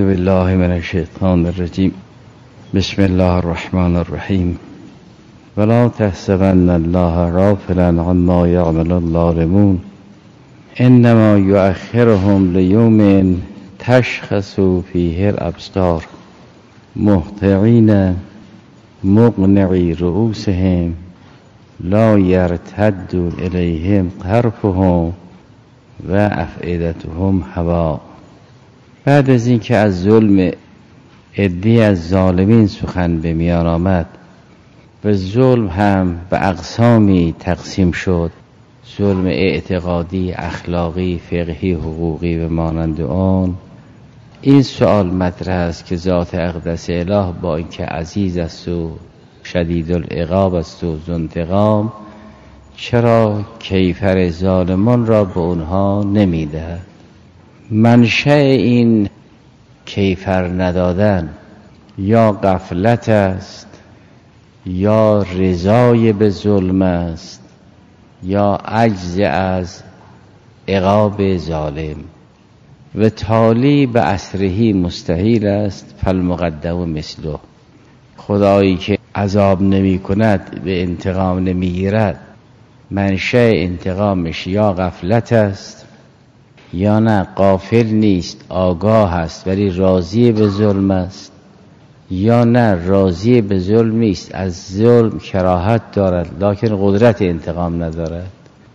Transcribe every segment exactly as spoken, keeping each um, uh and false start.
بالله من الشیطان الرجیم. بسم الله الرحمن الرحیم. ولا تحسبن الله غافلا عما یعمل الظالمون انما یؤخرهم لیوم تشخص فیه الابصار مهطعین مقنعی رؤوسهم لا یرتد الیهم طرفهم و افئدتهم هوا. بعد از اینکه از ظلم عده‌ای از ظالمین سخن به میان آمد و ظلم هم به اقسامی تقسیم شد، ظلم اعتقادی، اخلاقی، فقهی، حقوقی و مانند آن، این سوال مطرح است که ذات اقدس اله با اینکه عزیز است و شدید العقاب است و ذو انتقام، چرا کیفر ظالمان را به اونها نمیدهد؟ منشأ این کیفر ندادن یا غفلت است، یا رضای به ظلم است، یا عجز از عقاب ظالم و تالی به عصرهی مستحیل است. فالمقدم مثله، خدایی که عذاب نمی کند به انتقام نمی گیرد، منشأ انتقامش یا غفلت است یا نه غافل نیست، آگاه است ولی راضی به ظلم است، یا نه راضی به ظلم نیست، از ظلم کراهت دارد لکن قدرت انتقام ندارد.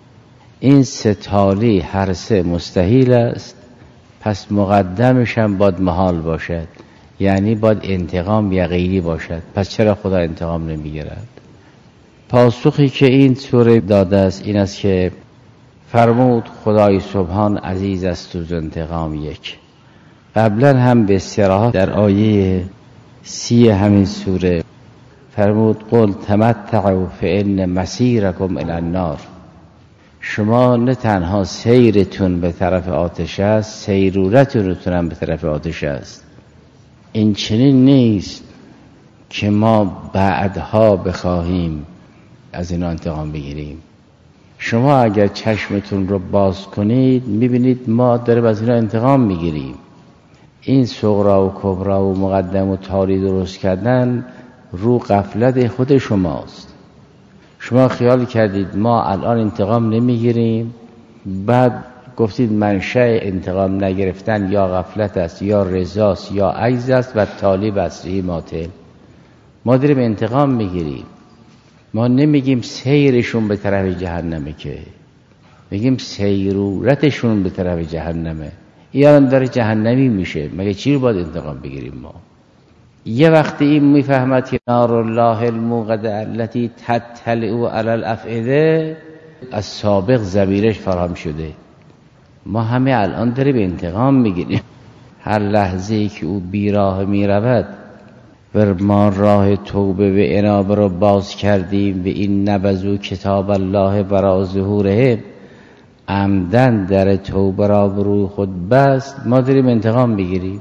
این سه تالی هر سه مستحیل است، پس مقدمش هم باید محال باشد، یعنی باید انتقام یقینی باشد. پس چرا خدا انتقام نمیگیرد؟ پاسخی که این سوره داده است این است که فرمود خدای سبحان عزیز است و ذو انتقام. یک قبلا هم به صراحت در آیه سی همین سوره فرمود قل تمتعوا فإن مسیرکم الی النار. شما نه تنها سیرتون به طرف آتش است، سیرورتونتون هم به طرف آتش است. این چنین نیست که ما بعدها بخواهیم از این انتقام بگیریم. شما اگر چشمتون رو باز کنید میبینید ما داریم از اینا انتقام میگیریم. این صغرا و کبرا و مقدم و تالی درست کردن رو غفلت خود شماست. شما خیال کردید ما الان انتقام نمیگیریم، بعد گفتید منشأ انتقام نگرفتن یا غفلت است یا رضاست یا عجز است و تالی بصری ماطل. ما داریم انتقام میگیریم. ما نمیگیم سیرشون به طرف جهنمه، که میگیم سیرورتشون به طرف جهنمه. این داره جهنمی میشه، مگه چی رو باید انتقام بگیریم ما؟ یه وقتی این میفهمد که نار الله الموقده التي تطلع علی الافئده از سابق ضمیرش فراهم شده. ما همه الان داریم انتقام میگیریم. هر لحظه‌ای که او بیراه میرود و ما راه توبه و انابه رو باز کردیم و این نبذو کتاب الله برا ظهوره، عمدن در توبه را بروی خود بست، ما داریم انتقام بگیریم.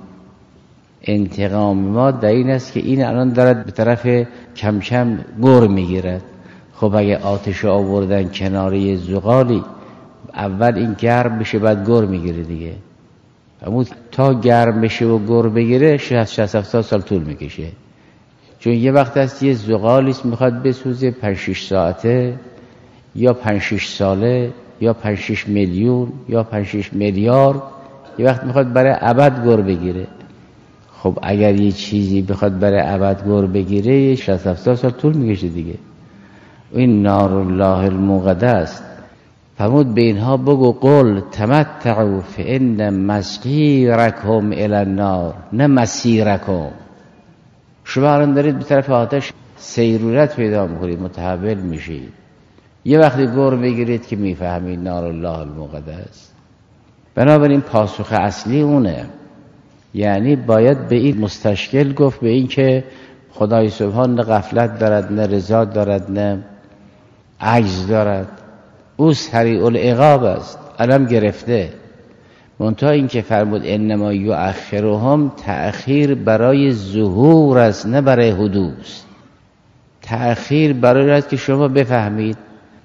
انتقام ما در این است که این الان دارد به طرف کم کم گر میگیرد. خب اگه آتش آوردن کناری زغالی، اول این گرم بشه بعد گر میگیره دیگه. اما تا گرم بشه و گر بگیره شصت شصت هفتاد سال طول میکشه، چون یه وقت هست یه زغالیست میخواد بسوزه پنج شش ساعته یا پنج شش ساله یا پنج شش میلیون یا پنج شش میلیارد، یه وقت میخواد برای ابد گر بگیره. خب اگر یه چیزی بخواد برای ابد گر بگیره شصت هفتاد سال طول میکشه دیگه. این نار الله الموقده است. فرمود به اینها بگو قل تمتعوا فإن مسیرکم الی النار، نه مسیرکم. شما الان دارید به طرف آتش سیرورت پیدا میکنید، متحول میشید. یه وقتی گر بگیرید که میفهمید نار الله الموقده است. بنابراین پاسخ اصلی اونه، یعنی باید به این مستشکل گفت به این که خدای سبحان نه غفلت دارد، نه رضا دارد، نه عجز دارد. او سریع العقاب است، علم گرفته. منتها این که فرمود انما یؤخرهم، تأخیر برای ظهور است نه برای حدوث. تأخیر برای است که شما بفهمید.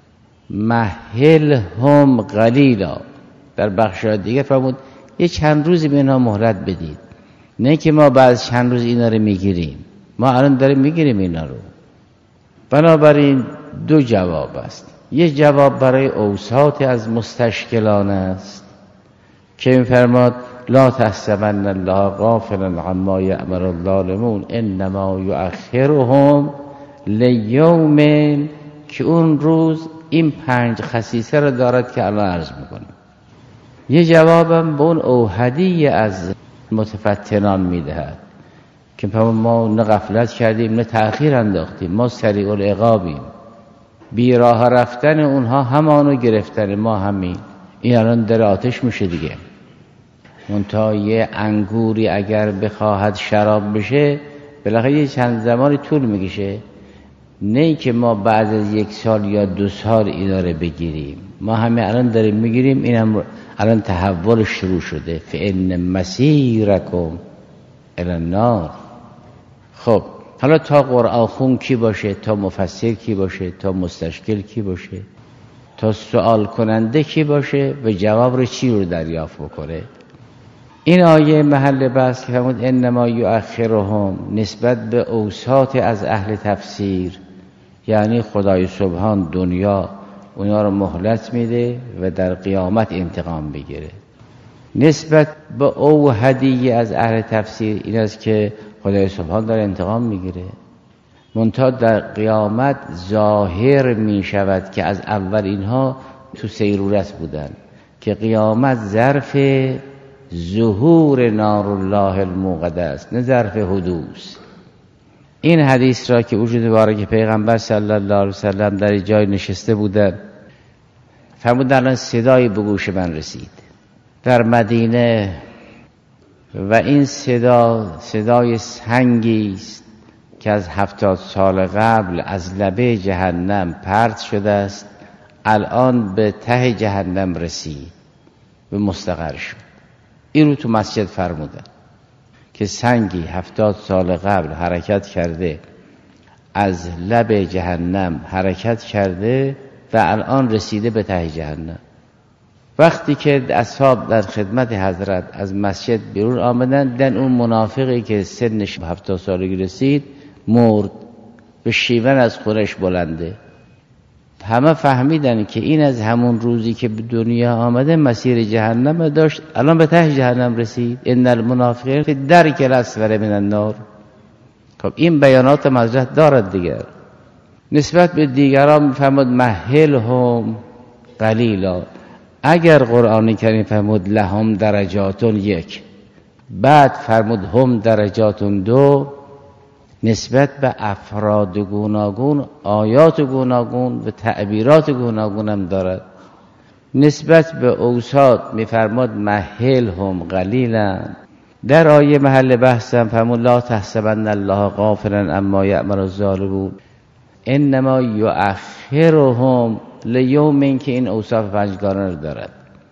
مهلهم قلیلا، در بخش دیگه فرمود یه چند روزی به اینا مهلت بدید. نه که ما بعد چند روز اینا رو میگیریم، ما الان داریم میگیریم اینا رو. بنابراین دو جواب است. یه جواب برای اوساط از مستشکلان است که می‌فرماد لا تحسبن الله غافلا عما یأمر الظالمون انما یؤخرهم لیوم، که اون روز این پنج خصیصه رو دارد که الان عرض میکنم. یه جوابم به اون اوحدی از متفتنان میدهد که ما نه غفلت کردیم نه تأخیر انداختیم، ما سریع العقابیم، بی راه رفتن اونها همانو گرفتن ما همین. این الان در آتش میشه دیگه. منتها یه انگوری اگر بخواهد شراب بشه بالاخره یه چند زمانی طول میکشه، نه که ما بعد از یک سال یا دو سال اینا رو بگیریم. ما همه الان داریم میگیریم، اینم الان تحول شروع شده. فإن مسیرکم الی النار. خب حالا تا قرآن خون کی باشه، تا مفسر کی باشه، تا مستشکل کی باشه، تا سوال کننده کی باشه و جواب رو چی رو دریافت بکنه. این آیه محل بحث که فرمود انما یؤخرهم نسبت به اوساط از اهل تفسیر، یعنی خدای سبحان دنیا اونا رو مهلت میده و در قیامت انتقام بگیره. نسبت به اوحدی از اهل تفسیر این است که خدای سبحان داره انتقام میگیره، منتها در قیامت ظاهر میشود که از اول اینها تو سیرورت بودن، که قیامت ظرف ظهور نار الله الموقده است، نه ظرف حدوث. این حدیث را که وجود بارک پیغمبر صلی الله علیه وسلم در جای نشسته بودند، فرمودند الان صدایی به گوش من رسید در مدینه و این صدا صدای سنگی است که از هفتاد سال قبل از لبه جهنم پرت شده است، الان به ته جهنم رسید و مستقر شد. این رو تو مسجد فرمودن که سنگی هفتاد سال قبل حرکت کرده، از لب جهنم حرکت کرده و الان رسیده به ته جهنم. وقتی که اصحاب در خدمت حضرت از مسجد بیرون آمدن، دن اون منافقی که سنش هفتاد سالگی رسید مرد، به شیون از خونش بلنده. همه فهمیدن که این از همون روزی که به دنیا آمده مسیر جهنم داشت، الان به ته جهنم رسید. ان المنافقین فی الدرک الاسفل من النار. خب این بیانات حضرت دارد دیگر. نسبت به دیگران میفرمود مهلهم قلیلا. اگر قرآن کریم فرمود لهم درجاتون یک، بعد فرمود هم درجاتون دو، نسبت به افراد گوناگون آیات گوناگون و تعبیرات گوناگون هم دارد. نسبت به اوساط میفرماد مهلهم قلیلا. در آیه محل بحثم فرمود لا تحسبن الله غافلا عما یأمر الظالمون انما یؤخرهم لیوم، که این اوصاف پنجگانه رو دارد.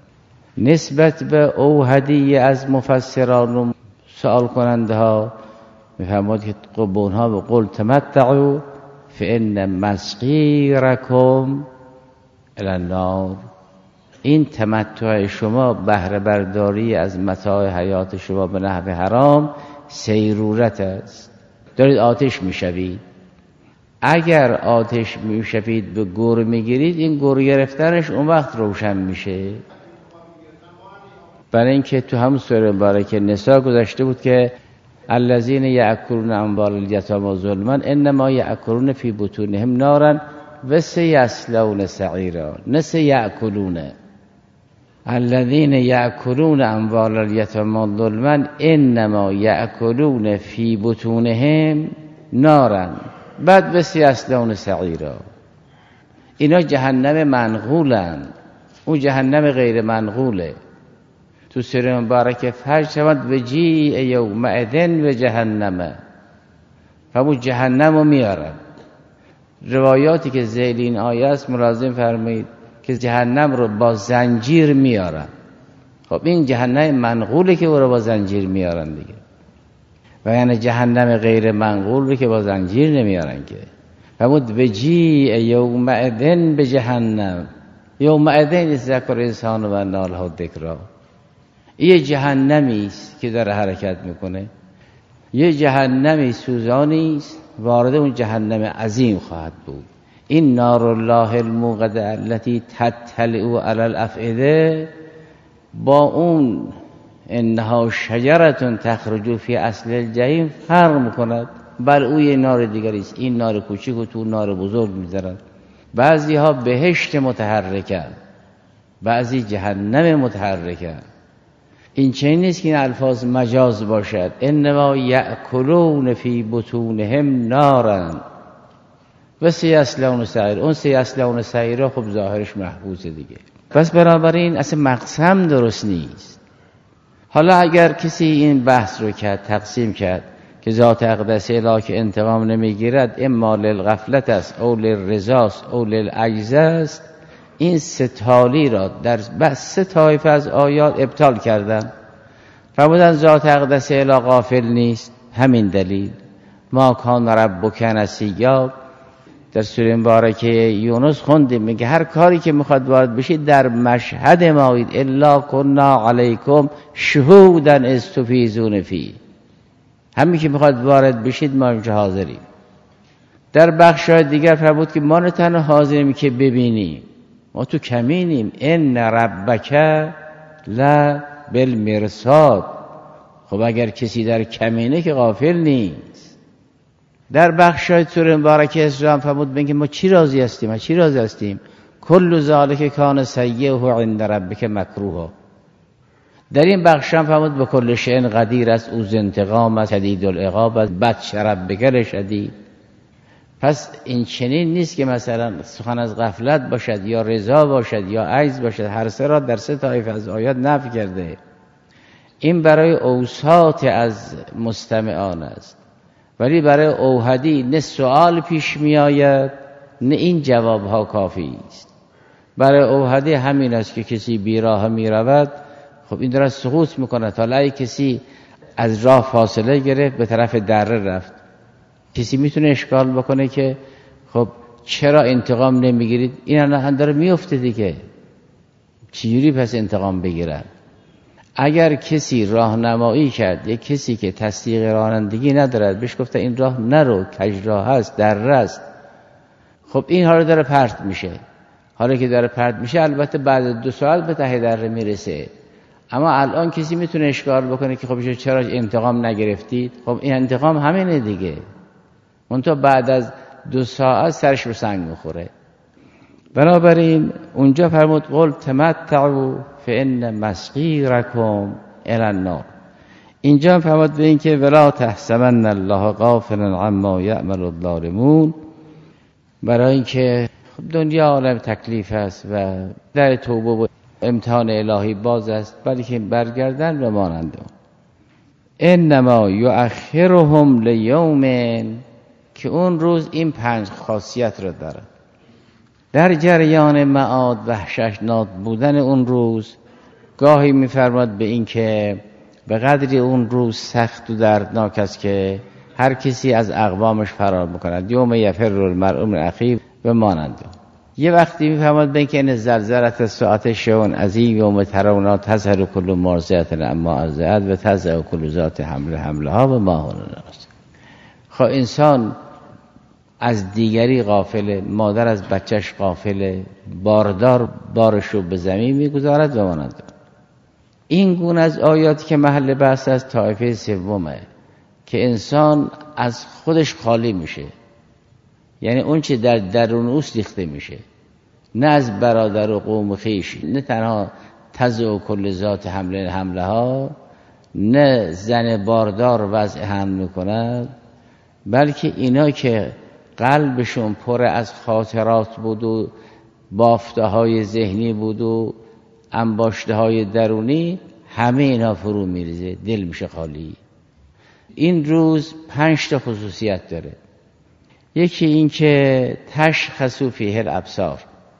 نسبت به اوحدی از مفسران و سوال کننده ها میفرماد که قبون ها به قل تمتعوا فإن مسقیرکم الی النار. این تمتع شما بهره برداری از متاع حیات شما به نحو حرام سیرورت است، دارید آتش میشوید. اگر آتش میشوید به گور میگیرید، این گور گرفتنش اون وقت روشن میشه. برای اینکه تو هم سوره مبارکه نساء گذاشته بود که الذین یأکلون اموال الیتامی ظلما انما یأکلون فی بطونهم نارا و سیصلون سعیرا. نه سیأکلون، الذین یأکلون اموال الیتامی ظلما انما یأکلون فی بطونهم نارا بعد و سیصلون سعیرا. اینا جهنم منقولن، اون جهنم غیر منقوله. تو سوره مبارکه فرج شود و جیء یومئذ و جهنم، همون جهنم رو میارن. روایاتی که ذیل این آیه است ملازم فرمایید که جهنم رو با زنجیر میارن. خب این جهنم منقوله که او رو با زنجیر میارن دیگه، و یعنی جهنم غیر منقول رو که با زنجیر نمیارن که. فرمود و جیء یومئذ به جهنم، یومئذ ذکر انسان و نالها ذکرا. یه جهنمی است که داره حرکت میکنه، یه جهنمی سوزانی است، وارد اون جهنم عظیم خواهد بود. این نار الله الموقده التي تطلع علی الافئده با اون انها شجره تخرج فی اصل الجحیم فرق میکند. بل او یه نار دیگری است. این نار کوچیک و تو نار بزرگ میذارن. بعضی ها بهشت متحرکه، بعضی جهنم متحرکه. این چنین نیست که این الفاظ مجاز باشد. انما یأکلون فی بطونهم نارا و سیصلون سعیر. اون سیصلون سعیر خب ظاهرش محفوظه دیگه. پس بنابراین اصلا مقسم درست نیست. حالا اگر کسی این بحث رو کرد، تقسیم کرد که ذات اقدس الهی که انتقام نمیگیرد اما للغفلت است او للرضا است او للعجز است، این ستالی را در بس سه طایفه از آیات ابطال کردن. فرمودن ذات اقدس الهی غافل نیست، همین دلیل ما کان ربک نسیا. در سوره مبارکه یونس خوندیم میگه هر کاری که میخواد وارد بشید در مشهد مایید الا کنا علیکم شهودا اذ تفیضون فیه. همین که میخواد وارد بشید ما اینجا حاضریم. در بخشای دیگر فرمود که ما نه تنها حاضریم که ببینیم، ما تو کمینیم. ان ربک لا بالمرصاد. خب اگر کسی در کمینه که غافل نیست. در بخشای سوره مبارکه اسلام فرمود میگه ما چی راضی هستیم؟ ما چی راضی هستیم؟ کل ذالک کان سیئه عند ربک مکروها. در این بخش هم فرمود به کل شیء قدیر است، او انتقام است، شدید العقاب است، بطش ربک شدید. پس این چنین نیست که مثلا سخن از غفلت باشد یا رضا باشد یا عجز باشد. هر سه را در سه طایفه از آیات نفی کرده. این برای اوساط از مستمعان است، ولی برای اوحدی نه سوال پیش می آید نه این جواب ها کافی است. برای اوحدی همین است که کسی بیراه می رود، خب این داره سقوط میکنه. حالا اگه کسی از راه فاصله گرفت به طرف دره رفت، کسی میتونه اشکال بکنه که خب چرا انتقام نمیگیرید؟ این الان داره میفته دیگه، چجوری پس انتقام بگیرن؟ اگر کسی راهنمایی کرد، یک کسی که تصدیق رانندگی ندارد بهش گفته این راه نرو، کج راه هست، دره است، خب این حالا داره پرت میشه. حالا که داره پرت میشه البته بعد دو ساعت به ته دره میرسه. اما الان کسی میتونه اشکال بکنه که خب چرا انتقام نگرفتید؟ خب این انتقام همینه دیگه، منتها بعد از دو ساعت سرش رو سنگ میخوره. بنابراین اونجا فرمود قل تمتعوا فان مسقیرکم الی النار. اینجا فرمود به این که ولا تحسبن الله غافلا عما یعمل الظالمون، برای اینکه دنیا عالم تکلیف است و در توبه و امتحان الهی باز است، بلکه برگردن و مانند اون. انما یؤخرهم لیوم، که اون روز این پنج خاصیت رو داره. در جریان معاد وحشتناک بودن اون روز گاهی می‌فرماد به این که به قدری اون روز سخت و دردناک است که هر کسی از اقوامش فرار می‌کند. یوم یفر المرء من اخیه و مانند اون. یه وقتی میفهمد به اینکه این زلزلت ساعت شون عظیم یوم ترونا تظهر کل مرضعة عما ارضعت و تضع کل ذات حمل حملها و ما هو الناس. خب انسان از دیگری غافله، مادر از بچهش غافله، باردار بارش رو به زمین میگذارد و مانند. این گونه از آیاتی که محل بحث از طایفه سومه که انسان از خودش خالی میشه، یعنی اون چه در درون اوست ریخته میشه، نه از برادر و قوم خویش، نه تنها تضع کل ذات حمله حمله ها، نه زن باردار وضع حمل میکند، بلکه اینا که قلبشون پر از خاطرات بود و بافته های ذهنی بود و انباشته های درونی، همه اینا فرو میریزه، دل میشه خالی. این روز پنج تا خصوصیت داره. یکی این که تشخص فیه الابصار،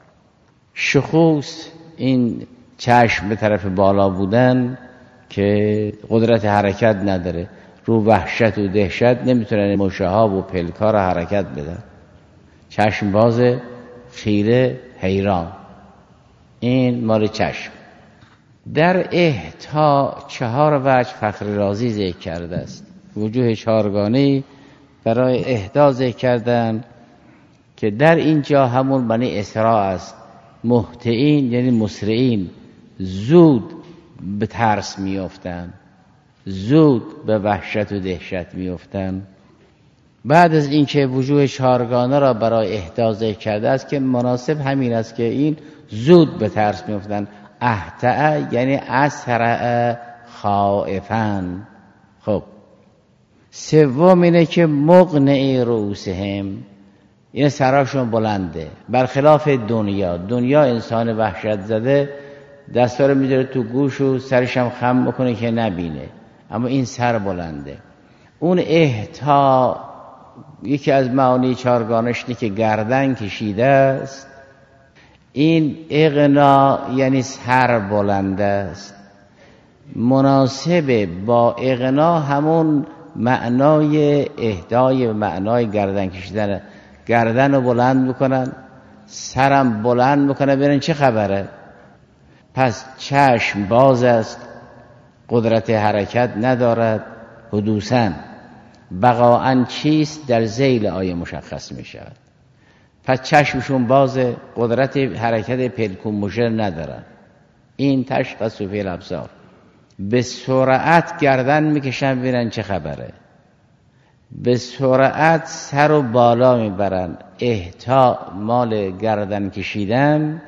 شخوص این چشم به طرف بالا بودن که قدرت حرکت نداره، رو وحشت و دهشت نمیتونن مشاهاب و پلکار حرکت بدن، چشم باز، خیره، حیران، این مال چشم. در احتا چهار وجه فخر رازی ذکر کرده است. وجوه چهارگانه برای احتا ذکر کردن که در اینجا همون معنی اسراع است. مهطعین یعنی مسرعین، زود به ترس میافتند، زود به وحشت و دهشت میافتند. بعد از اینکه وجوه چهارگانه را برای احتا ذکر کرده است که مناسب همین است که این زود به ترس میافتند. احتع یعنی اسرع خائفا. خب سوم اینه که مقنعی رؤوسهم، این سراشون بلنده، برخلاف دنیا. دنیا انسان وحشت زده دستا رو میذاره تو گوش و سرش هم خم بکنه که نبینه، اما این سر بلنده. اون احتا یکی از معانی چهارگانش اینه که گردن کشیده است. این اغنا یعنی سر بلنده است. مناسب با اغنا همون معنای اهدای و معنای گردن کشیدن. گردن رو بلند بکنن، سرم بلند بکنن، ببینن چه خبره. پس چشم باز است، قدرت حرکت ندارد. حدوثاً بقاعاً چیست در ذیل آیه مشخص می شود. پس چشمشون بازه، قدرت حرکت پلکون مژر ندارن. این تشخص فی الابصار. به سرعت گردن میکشن ببینن چه خبره، به سرعت سر و بالا میبرن. احتا مال گردن کشیدن،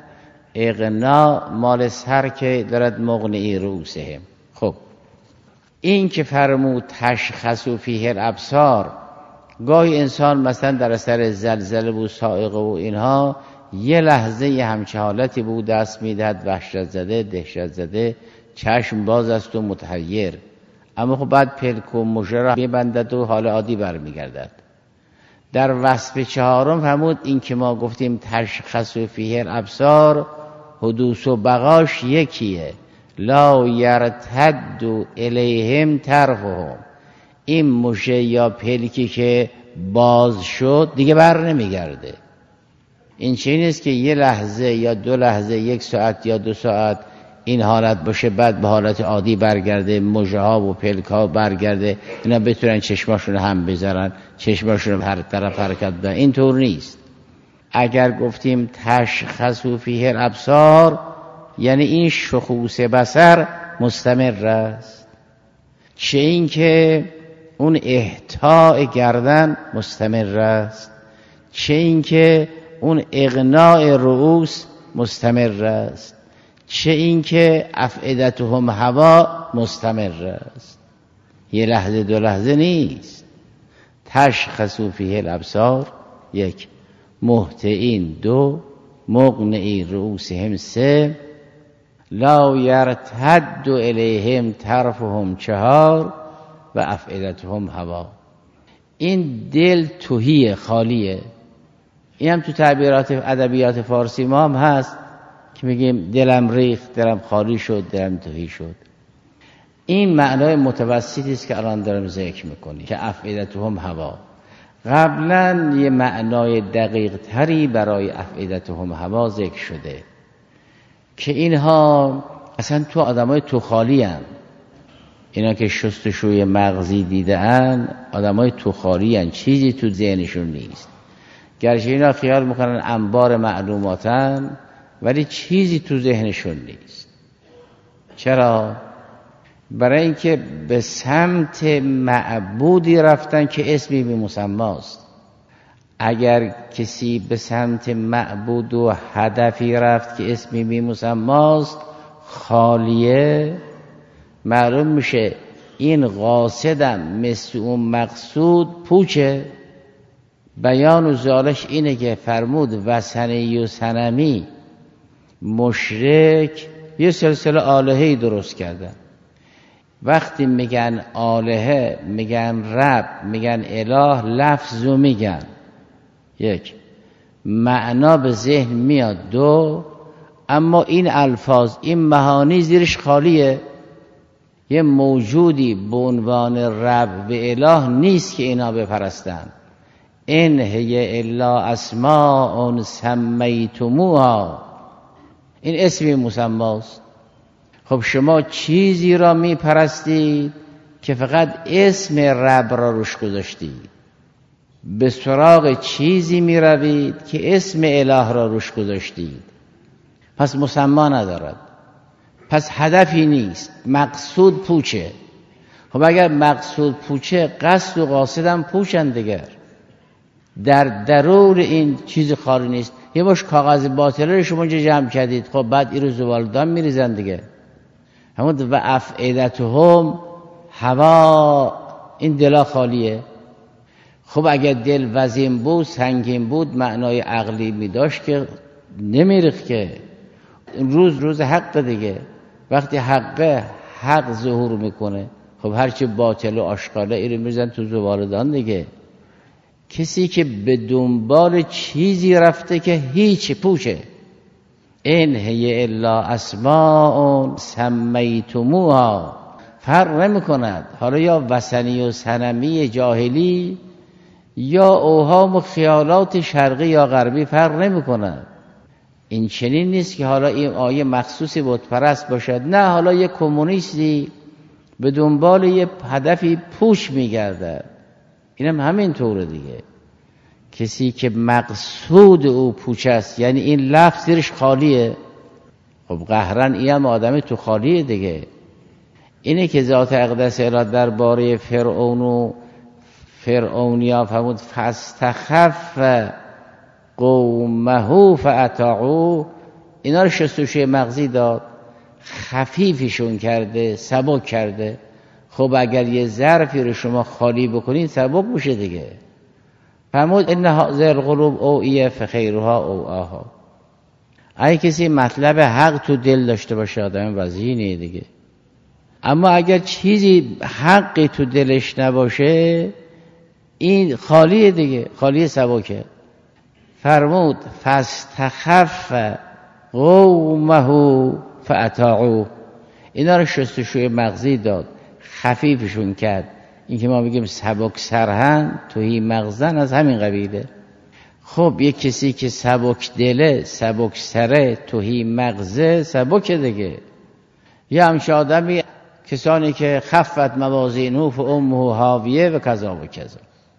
اغنا مال سر که دارد مقنعی رؤوسهم. خب این که فرمود تشخص فیه الابصار، گاهی انسان مثلا در اثر زلزله و صاعقه و اینها یه لحظه یه همچه حالتی بود دست میدهد وحشت زده، دهشت زده، چشم باز است و متحیر، اما خب بعد پلک و مژه را میبندد و حال عادی برمیگردد. در وصف چهارم فرمود این که ما گفتیم تشخص فیه الابصار، حدوث و بقاش یکیه. لا یرتد الیهم طرفهم، این مژه یا پلکی که باز شد دیگه بر نمیگرده. این چه نیست که یه لحظه یا دو لحظه، یک ساعت یا دو ساعت این حالت باشه بعد به حالت عادی برگرده، مژه ها و پلک ها برگرده، اینا بتونن چشماشون هم بذارن، چشماشون هر طرف حرکت بدن. این طور نیست. اگر گفتیم تشخص فیه الابصار یعنی این شخوص بصر مستمر است، چه این که اون احتاء گردن مستمر است، چه این که اون اغناء رؤوس مستمر است، چه این که افئدتهم هوا مستمر است. یه لحظه دو لحظه نیست. تشخص فیه الابصار یک، مهطعین دو، مقنعی رؤوسهم سه، لا یرتد الیهم طرفهم چهار و افئدتهم هوا. این دل تهی خالیه. این هم تو تعبیرات ادبیات فارسی ما هم هست که میگیم دلم ریخت، دلم خالی شد، دلم تهی شد. این معنای متوسطی است که الان دارم ذکر میکنی که افئدتهم هوا. قبلا یه معنای دقیق تری برای افئدتهم هوا ذکر شده که اینها اصلا تو آدمای تو خالی هن. اینا که شستشوی مغزی دیده ان آدمای تو خالی هن، چیزی تو ذهنشون نیست. گرچه اینا خیال میکنن انبار معلوماتن ولی چیزی تو ذهنشون نیست. چرا؟ برای اینکه به سمت معبودی رفتن که اسمی به مسماست. اگر کسی به سمت معبود و هدفی رفت که اسمی به مسماست خالیه، معلوم میشه این قاصدم مثل اون مقصود پوچه. بیان و زالش اینه که فرمود وثنی و صنمی مشرک یه سلسله آلهه‌ای درست کردن. وقتی میگن آلهه، میگن رب، میگن اله، لفظو میگن یک، معنا به ذهن میاد دو، اما این الفاظ، این معانی زیرش خالیه. یه موجودی به عنوان رب و اله نیست که اینا بپرستن. ان هی الا اسماء سمیتموها، این اسمی مسماست. خب شما چیزی را میپرستید که فقط اسم رب را روش گذاشتید، به سراغ چیزی میروید که اسم اله را روش گذاشتید، پس مسمی ندارد، پس هدفی نیست، مقصود پوچه. خب اگر مقصود پوچه، قصد و قاصدم پوچن دیگر. در درون این چیز خالی نیست. یه باش کاغذ باطله رو شما اینجا جمع کردید، خب بعد این رو زبالدان میریزن دیگه. همون و افئدتهم هوا، این دلا خالیه. خب اگر دل وزین بود، سنگین بود، معنای عقلی می داشت که نمیریخت که. روز روز حق دیگه، وقتی حق حق ظهور میکنه، خب هرچی باطل و آشکاره ایرو میزن تو زبالدان دیگه. کسی که به دنبال چیزی رفته که هیچ پوچه، این هی الا اسماء سمیتموها، فرق نمی کند حالا یا وثنی و صنمی جاهلی یا اوهام و خیالات شرقی یا غربی، فرق نمی کند. این چنین نیست که حالا این آیه مخصوصی بت پرست باشد، نه، حالا یک کمونیستی به دنبال یه هدفی پوچ میگردد، اینم همین طوره دیگه. کسی که مقصود او پوچ است، یعنی این لفظ زیرش خالیه، خب قهرن این هم آدمی تو خالیه دیگه. اینه که ذات اقدس اله درباره فرعون و فرعونیا فرمود فاستخف قومه فاطاعوه، اینا رو شستشوی مغزی داد، خفیفشون کرده، سبک کرده. خب اگر یه ظرفی رو شما خالی بکنید سبک میشه دیگه. فرمود ان هذه القلوب اوعیه فخیرها اوعاها. اگه کسی مطلب حق تو دل داشته باشه آدم وزینه دیگه. اما اگر چیزی حقی تو دلش نباشه این خالیه دیگه، خالی سبکه. فرمود فاستخف قومه فاطاعوه، اینا رو شستشوی مغزی داد، خفیفشون کرد. این که ما میگیم سبک سرهن توهی مغزن از همین قبیله. خب یک کسی که سبک دله، سبک سره، توهی مغزه، سبک دیگه. یه همچه آدمی کسانی که خفت موازینه فامه هاویه و کذا و کذا،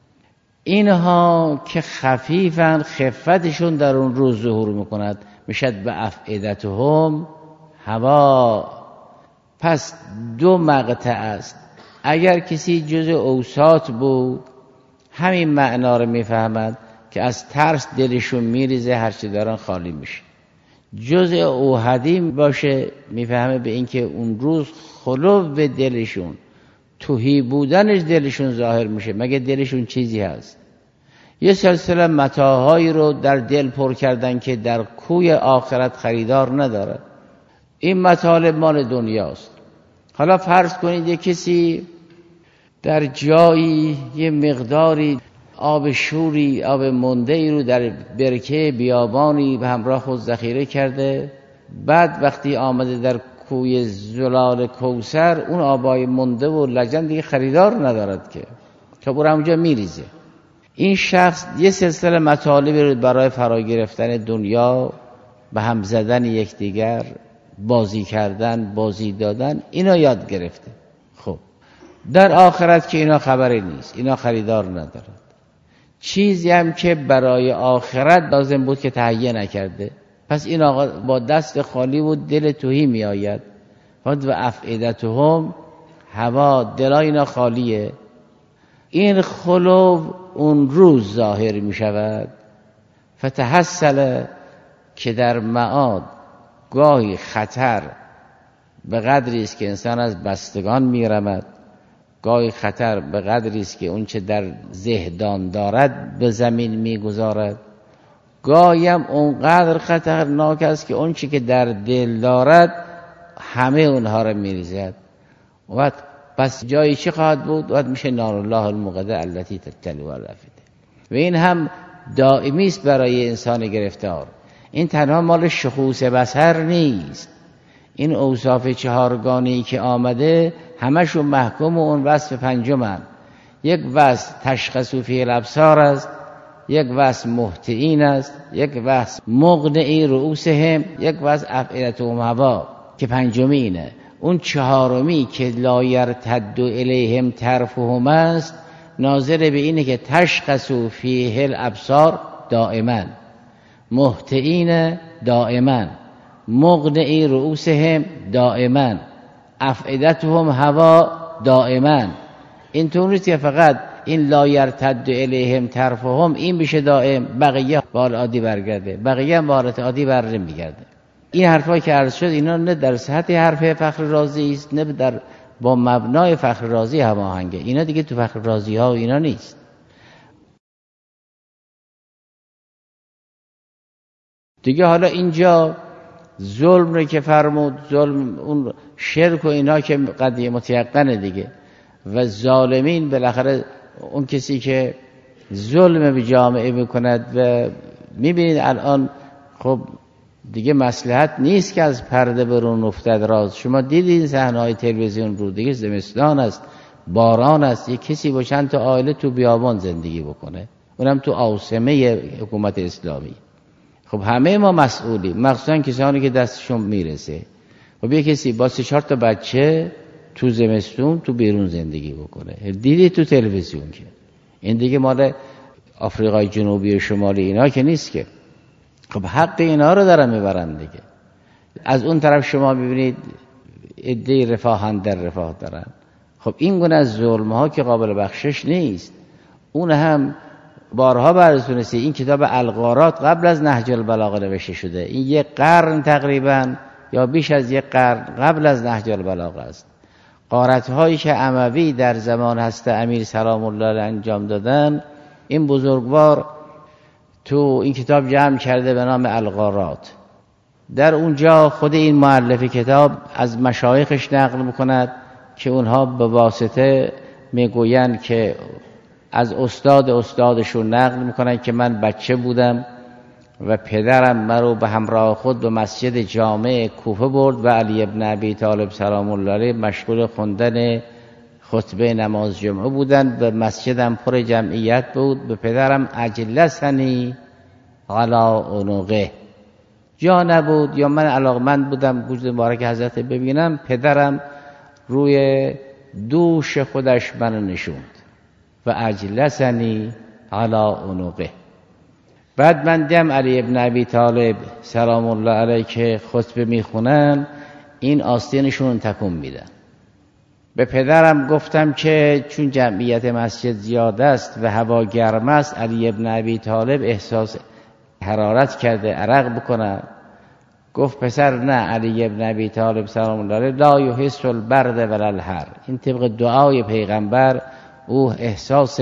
اینها که خفیفن خفتشون در اون روز ظهور میکند، میشد به افئدتهم هوا. پس دو مقطع است. اگر کسی جز اوساط بود همین معنا رو میفهمد که از ترس دلشون میریزه، هرچی دارن خالی میشه. جز اوحدی باشه میفهمه به اینکه اون روز خلو به دلشون، توهی بودنش دلشون ظاهر میشه، مگه دلشون چیزی هست. یه سلسله متاعهایی رو در دل پر کردن که در کوی آخرت خریدار نداره. این مطالب مال دنیاست. حالا فرض کنید یک کسی در جایی یه مقداری آب شوری، آب منده ای رو در برکه بیابانی به همراه خود ذخیره کرده، بعد وقتی آمده در کوی زلال کوثر اون آبای منده و لجن دیگه خریدار ندارد که تا برای همونجا میریزه. این شخص یه سلسله مطالبی رو برای فرا گرفتن دنیا، به هم زدن یکدیگر، بازی کردن، بازی دادن، اینا یاد گرفته. خب در آخرت که اینا خبری نیست، اینا خریدار ندارد. چیزی هم که برای آخرت لازم بود که تهیه نکرده، پس این آقا با دست خالی و دل توهی می آید. و افئدتهم هوا، دلا اینا خالیه. این خلو اون روز ظاهر می شود. فتحصل که در معاد گاهی خطر به قدری است که انسان از بستگان می رمد، گاهی خطر به قدری است که اون چه در زهدان دارد به زمین می گذارد، گاهی هم اونقدر خطرناک است که اون چه که در دل دارد همه اونها را می ریزد. و پس جایی چی خواهد بود؟ و میشه نار الله المقده التي تطلع على الافئده. و این هم دائمی است برای انسان گرفتار. این تنها مال شخوص بصر نیست، این اوصاف چهارگانه‌ای که آمده همشون محکوم و اون وصف پنجمن. یک وصف تشخص فی الابصار است، یک وصف محتئین است، یک وصف مقنعی رؤوسهم، یک وصف افئدتهم هوا. که پنجمی اینه. اون چهارمی که لا یرتد الیهم طرفهم است، ناظر به اینه که تشخصوا فیه الابصار دائما، مهطعین دائما، مقنعی رؤوسهم دائما، افئدتهم هوا دائما. این طور نیست که فقط این لا یرتد الیهم طرفهم این بشه دائم، بقیه به حال عادی برگرده، بقیه هم به حالت عادی بر نمیگرده. این حرفایی که عرض شد اینا نه در سطح حرف فخر رازی است، نه در با مبنای فخر رازی هماهنگه. اینا دیگه تو فخر رازی ها و اینا نیست. دیگه حالا اینجا ظلم رو که فرمود، ظلم اون شرک و اینا که قضیه متیقنه دیگه، و ظالمین بالاخره اون کسی که ظلم به جامعه میکند. و میبینید الان خب دیگه مصلحت نیست که از پرده برون افتد راز. شما دیدین صحنه‌های تلویزیون رو دیگه، زمستان است، باران است، یک کسی با چند تا عائله تو بیابان زندگی بکنه، اونم تو عاصمه حکومت اسلامی. خب همه ما مسئولیم، مخصوصا کسانی که دستشون میرسه. خب یک کسی با سه چهار تا بچه تو زمستون تو بیرون زندگی بکنه، دیدی تو تلویزیون که این دیگه مال آفریقای جنوبی و شمالی اینا که نیست که. خب حق اینا رو دارن میبرن دیگه. از اون طرف شما ببینید عده رفاهن در رفاه دارن. خب این گونه از ظلم ها که قابل بخشش نیست. اون هم بارها براتونستی این کتاب الغارات قبل از نهج البلاغه نوشته شده. این یک قرن تقریبا یا بیش از یک قرن قبل از نهج البلاغه است. غارت هایی که اموی در زمان هست امیر سلام الله علیه انجام دادن، این بزرگوار تو این کتاب جمع کرده به نام الغارات. در اونجا خود این مؤلف کتاب از مشایخش نقل میکند که اونها به واسطه میگویند که از استاد استادشون نقل میکنن که من بچه بودم و پدرم مرا به همراه خود به مسجد جامع کوفه برد و علی ابن ابی طالب سلام الله علیه مشغول خوندن خطبه نماز جمعه بودند و مسجدم پر جمعیت بود. به پدرم اجلسنی علی عنقه، جا نبود یا من علاقمند بودم وجود مبارک حضرت ببینم، پدرم روی دوش خودش منو نشوند و اجلسنی علی عنقه. بعد من دیدم علی ابن ابی طالب سلام الله علیه که خطبه میخونن، این آستینشون تکون میدن. به پدرم گفتم که چون جمعیت مسجد زیاد است و هوا گرم است، علی ابن ابی طالب احساس حرارت کرده عرق بکنه. گفت پسر نه، علی ابن ابی طالب سلام الله علیه لا یحس البرد ولا الحر. این طبق دعای پیغمبر او احساس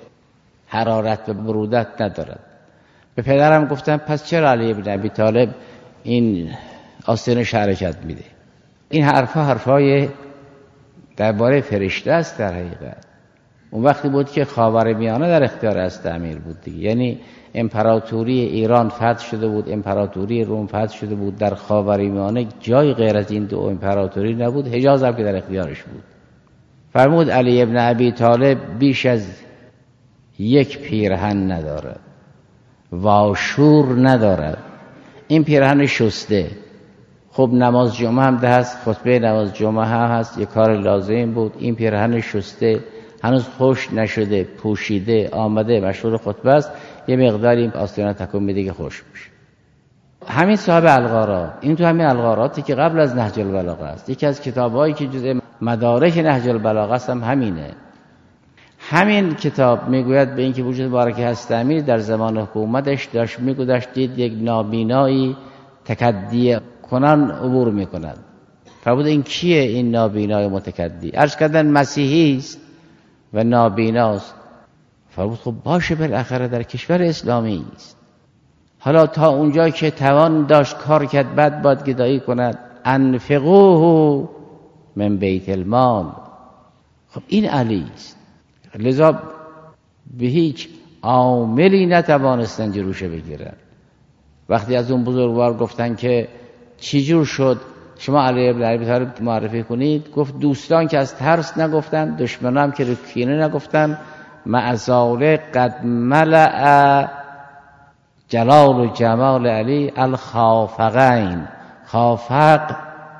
حرارت و برودت ندارد. به پدرم گفتم پس چرا علی ابن ابی طالب این آستینش حرکت میده؟ این حرفا حرفای درباره فرشته است. در حقیقت اون وقتی بود که خاورمیانه در اختیار است امیر بود دیگه، یعنی امپراتوری ایران فتح شده بود، امپراتوری روم فتح شده بود، در خاورمیانه جای غیر از این دو امپراتوری نبود، حجاز هم که در اختیارش بود. فرمود علی ابن ابی طالب بیش از یک پیرهن ندارد، واشور ندارد، این پیرهن شسته. خب نماز جمعه هم ده هست، خطبه نماز جمعه هم هست، یک کار لازم بود. این پیرهن شسته هنوز خوش نشده، پوشیده آمده مشغول خطبه است، یه مقداری آستینه تکون میده که خوش میشه. همین صاحب الغارات، این تو همین الغاراتی که قبل از نهج البلاغه است، یکی از کتابایی که جزء مدارک نهج البلاغه است هم همینه. همین کتاب میگوید به اینکه وجود مبارک هست امیر در زمان حکومتش داشت میگذشت، دید یک نابینایی تکدی کنان عبور میکند. فرمود این کیه این نابینای متکدی؟ عرض کردن مسیحی است و نابیناست. فرمود خب باشه بالاخره در کشور اسلامی است، حالا تا اونجا که توان داشت کار کرد، بعد باید گدایی کند. انفقوه من بیت المال. خب این علی است، لذا به هیچ عاملی نتوانستن جلوشه بگیرن. وقتی از اون بزرگوار گفتن که چی جور شد شما علی ابن ابی طالب معرفی کنید، گفت دوستان که از ترس نگفتن، دشمنان هم که رو کینه نگفتن، معزاله قد ملأ جلال و جمال علی الخافقین. خافق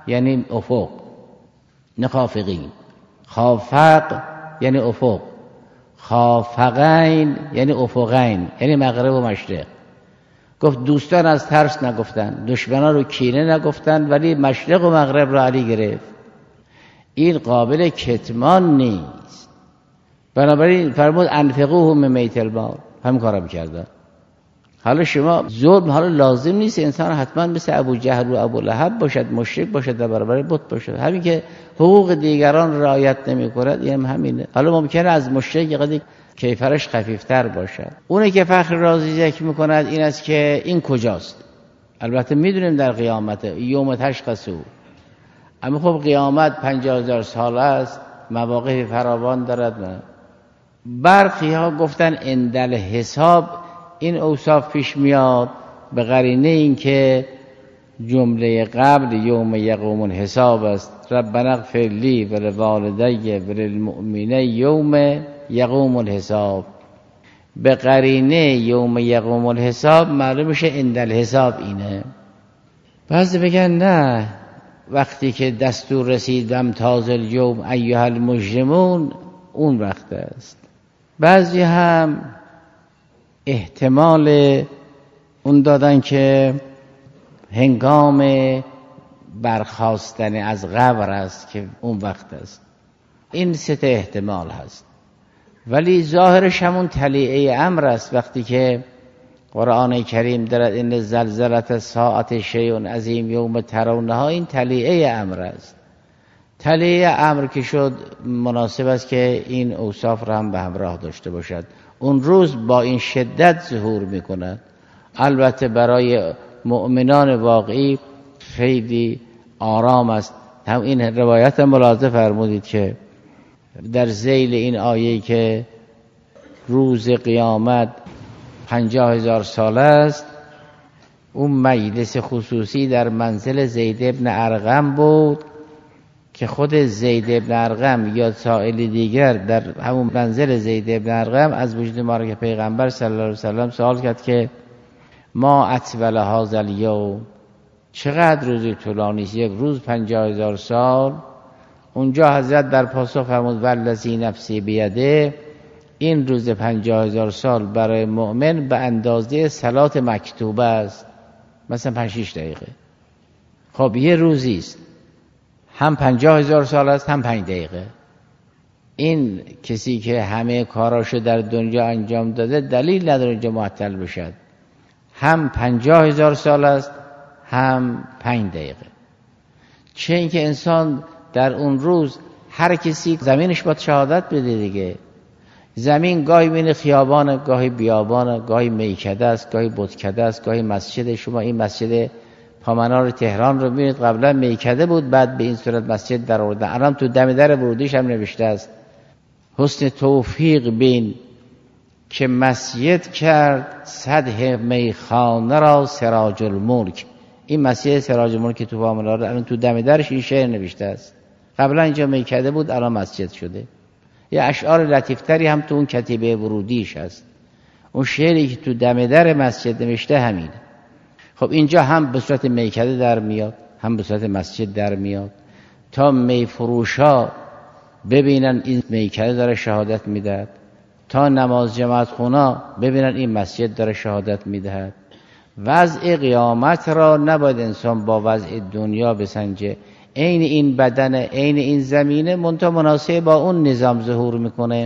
یعنی افق، نخافقین. خافق یعنی افق، خافقین یعنی افقین، یعنی مغرب و مشرق. گفت دوستان از ترس نگفتن، دشمنان رو کینه نگفتن، ولی مشرق و مغرب رو علی گرفت. این قابل کتمان نیست. بنابراین فرمود انفقوه من بیت المال، هم کارم کردن. حالا شما ظلم حالا لازم نیست انسان حتما مثل ابو جهل و ابو لهب باشد، مشرک باشد، در برابر بت باشد. همین که حقوق دیگران رعایت نمی‌کند این هم همینه. حالا ممکنه از مشرک قدی کیفرش خفیفتر باشد. اونی که فخر رازی ذکر می‌کند این است که این کجاست. البته میدونیم در قیامت یوم تشخصو، اما خب قیامت پنجاه هزار سال است، مواقع فراوان دارد. برخی ها گفتن اندل حساب این اوصاف پیش میاد به قرینه این که جمله قبل یوم یقوم الحساب است. ربنا اغفر لی و لوالدی و للمؤمنین یوم یقوم الحساب. به قرینه یوم یقوم الحساب معلوم میشه اندل حساب اینه. بعضی بگن نه، وقتی که دستور رسیدم تازه الیوم ایها المجرمون اون وقت است. بعضی هم احتمال اون دادن که هنگام برخاستن از قبر است که اون وقت است. این سه تا احتمال هست، ولی ظاهرش همون تلیعه امر است. وقتی که قرآن کریم دارد این زلزلت ساعت شیء عظیم یوم ترونها، این تلیعه امر است. تلیعه امر که شد مناسب است که این اوصاف را هم به همراه داشته باشد. اون روز با این شدت ظهور میکند. البته برای مؤمنان واقعی خیلی آرام است. هم این روایت هم ملاحظه فرمودید که در ذیل این آیه که روز قیامت پنجاه هزار سال است، اون مجلس خصوصی در منزل زید ابن ارقم بود که خود زید ابن ارقم یا سائل دیگر در همون منزل زید ابن ارقم از وجود مبارک پیغمبر صلی الله علیه و سلم سوال کرد که ما اطول هذا الیوم، چقدر روزی طولانی است؟ یک روز پنجاه هزار سال. اونجا حضرت در پاسخ فرمود والذی نفسی بیده، این روز پنجاه هزار سال برای مؤمن به اندازه صلات مکتوبه است، مثلا پنج شش دقیقه. خب یه روزی است، هم پنجاه هزار سال است هم پنج دقیقه. این کسی که همه کاراشو در دنیا انجام داده دلیل نداره اینجا معطل بشد. هم پنجاه هزار سال است هم پنج دقیقه. چه اینکه انسان در اون روز هر کسی زمینش باید شهادت بده دیگه. زمین گاهی بین خیابان، گاهی بیابان، گاهی میکده است، گاهی بتکده است، گاهی مسجد. شما این مسجد پامنار تهران رو ببینید، قبلا میکده بود، بعد به این صورت مسجد در آوردن. الان تو دم در ورودیش هم نوشته است حسن توفیق بین که مسجد کرد صد میخانه را سراج الملک. این مسجد سراج الملک تو پامنار، الان تو دم درش این شعر نوشته است. قبلا اینجا میکده بود، الان مسجد شده. یه اشعار لطیفتری هم تو اون کتیبه ورودیش هست. اون شعری که تو دم در مسجد نوشته همینه. خب اینجا هم به صورت میکده در میاد، هم به صورت مسجد در میاد، تا میفروشا ببینن این میکده داره شهادت میدهد، تا نماز جماعت خونا ببینن این مسجد داره شهادت میدهد. وضع قیامت را نباید انسان با وضع دنیا بسنجه. عین این بدن، عین این زمینه، منتها مناسب با اون نظام ظهور میکنه.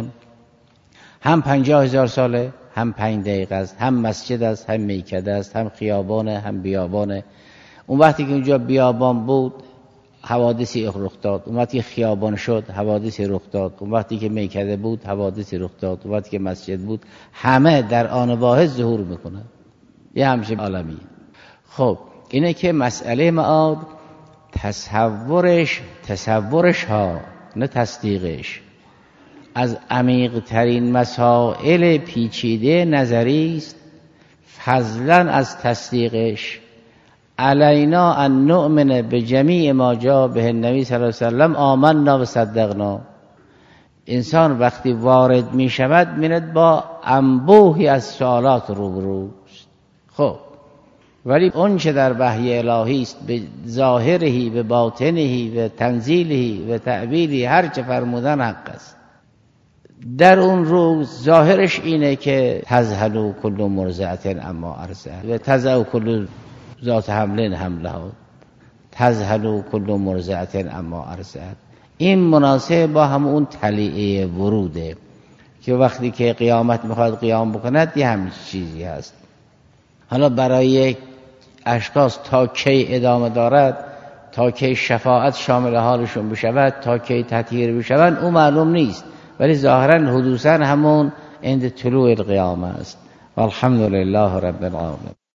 هم پنجاه هزار ساله، هم پنج دقیقه است، هم مسجد است، هم میکده است، هم خیابانه، هم بیابانه. اون وقتی که اونجا بیابان بود حوادثی رخ داد، اون وقتی که خیابان شد حوادثی رخ داد، اون وقتی که میکده بود حوادثی رخ داد، اون وقتی که مسجد بود، همه در آن واحد ظهور میکنه. یه همچین عالمی. خب اینه که مسئله معاد تصورش تصورش ها نه تصدیقش از عمیق ترین مسائل پیچیده نظری است، فضلا از تصدیقش. علینا ان نؤمن به جمیع ما جاء به النبی صلی الله علیه و سلم آمنا و صدقنا. انسان وقتی وارد می شود میند با انبوهی از سوالات روبروست. خب ولی اون چه در وحی الهی است به ظاهرهی به باطنهی به تنزیلهی به تعبیری هر چه فرمودن حق است. در اون روز ظاهرش اینه که تذهل کل مرضعة اما ارضعت و تضع کل ذات حمل حملها، تذهل کل مرضعة اما ارضعت. این مناسب با همون طلیعه وروده که وقتی که قیامت میخواد قیام بکند یه همین چیزی هست. حالا برای اشخاص تا کی ادامه دارد، تا کی شفاعت شامل حالشون بشود، تا کی تطهیر بشوند، او معلوم نیست، ولی ظاهرا حدوثا همون عند طلوع القیامه است. والحمد لله رب العالمین.